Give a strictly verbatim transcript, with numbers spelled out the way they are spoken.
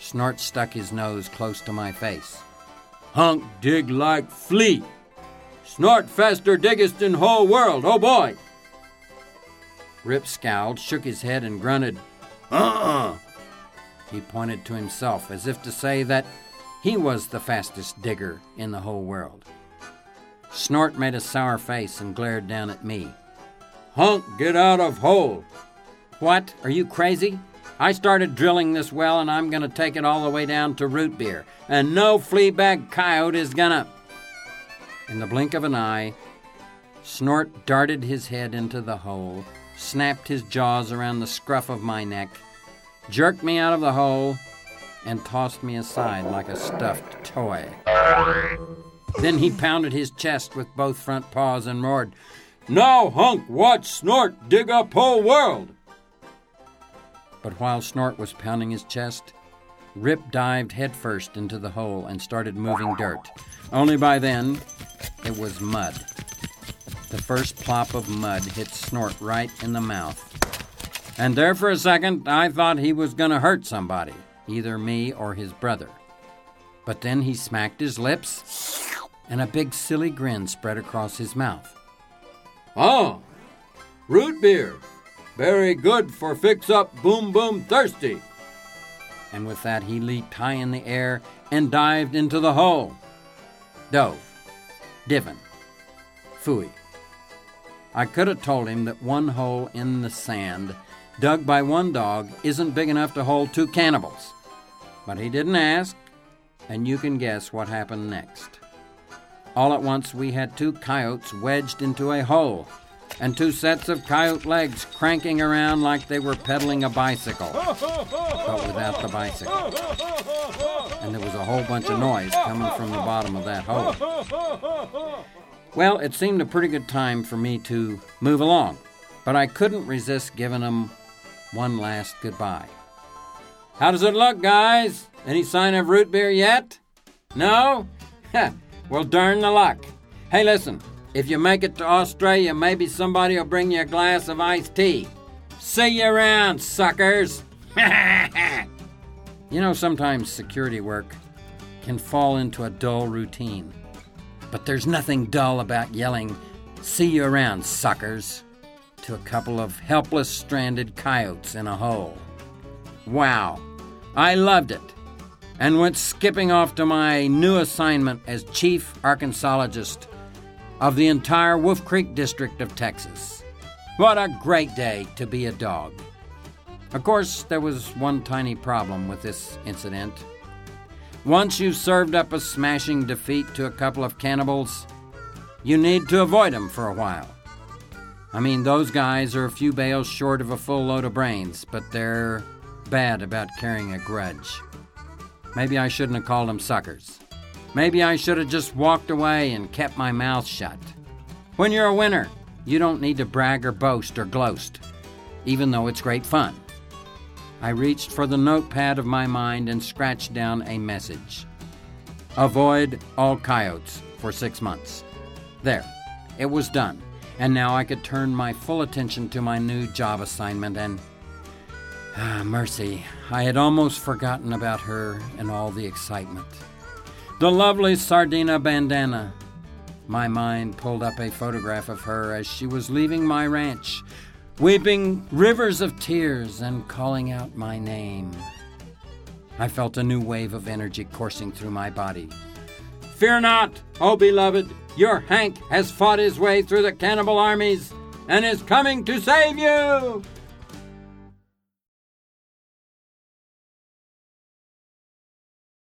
Snort stuck his nose close to my face. "Hunk dig like flea. Snort faster diggest in whole world, oh boy!" Rip scowled, shook his head, and grunted, "Uh-uh." He pointed to himself as if to say that he was the fastest digger in the whole world. Snort made a sour face and glared down at me. "Hunk, get out of hole." "What? Are you crazy? I started drilling this well, and I'm going to take it all the way down to root beer, and no fleabag coyote is gonna..." In the blink of an eye, Snort darted his head into the hole, snapped his jaws around the scruff of my neck, jerked me out of the hole, and tossed me aside like a stuffed toy. Then he pounded his chest with both front paws and roared, "Now, Hunk, watch Snort dig up whole world!" But while Snort was pounding his chest, Rip dived headfirst into the hole and started moving dirt. Only by then, it was mud. The first plop of mud hit Snort right in the mouth. And there for a second, I thought he was going to hurt somebody, either me or his brother. But then he smacked his lips, and a big silly grin spread across his mouth. "Oh, root beer. Very good for fix up boom boom thirsty." And with that, he leaped high in the air and dived into the hole. Dove. Divin. Phooey. I could have told him that one hole in the sand, dug by one dog, isn't big enough to hold two cannibals. But he didn't ask, and you can guess what happened next. All at once, we had two coyotes wedged into a hole, and two sets of coyote legs cranking around like they were pedaling a bicycle, but without the bicycle. And there was a whole bunch of noise coming from the bottom of that hole. Well, it seemed a pretty good time for me to move along, but I couldn't resist giving them one last goodbye. "How does it look, guys? Any sign of root beer yet? No? Well, darn the luck. Hey, listen. If you make it to Australia, maybe somebody will bring you a glass of iced tea. See you around, suckers." You know, sometimes security work can fall into a dull routine. But there's nothing dull about yelling, "See you around, suckers," to a couple of helpless, stranded coyotes in a hole. Wow, I loved it, and went skipping off to my new assignment as Chief Arkansologist of the entire Wolf Creek District of Texas. What a great day to be a dog. Of course, there was one tiny problem with this incident. Once you've served up a smashing defeat to a couple of cannibals, you need to avoid them for a while. I mean, those guys are a few bales short of a full load of brains, but they're bad about carrying a grudge. Maybe I shouldn't have called them suckers. Maybe I should have just walked away and kept my mouth shut. When you're a winner, you don't need to brag or boast or gloast, even though it's great fun. I reached for the notepad of my mind and scratched down a message. Avoid all coyotes for six months. There, it was done, and now I could turn my full attention to my new job assignment and... Ah, mercy, I had almost forgotten about her and all the excitement. The lovely Sardina Bandana. My mind pulled up a photograph of her as she was leaving my ranch, weeping rivers of tears and calling out my name. I felt a new wave of energy coursing through my body. Fear not, oh beloved, your Hank has fought his way through the cannibal armies and is coming to save you!